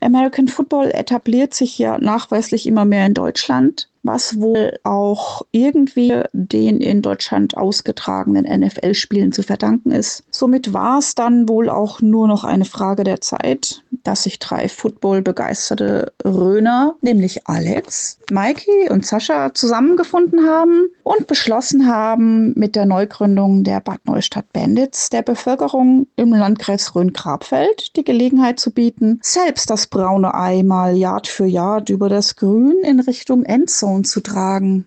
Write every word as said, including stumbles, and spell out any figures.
American Football etabliert sich ja nachweislich immer mehr in Deutschland, was wohl auch irgendwie den in Deutschland ausgetragenen N F L-Spielen zu verdanken ist. Somit war es dann wohl auch nur noch eine Frage der Zeit, dass sich drei Football-begeisterte Röner, nämlich Alex, Mikey und Sascha, zusammengefunden haben und beschlossen haben, mit der Neugründung der Bad Neustadt Bandits der Bevölkerung im Landkreis Rhön-Grabfeld die Gelegenheit zu bieten, selbst das braune Ei mal Yard für Yard über das Grün in Richtung Endzone zu tragen.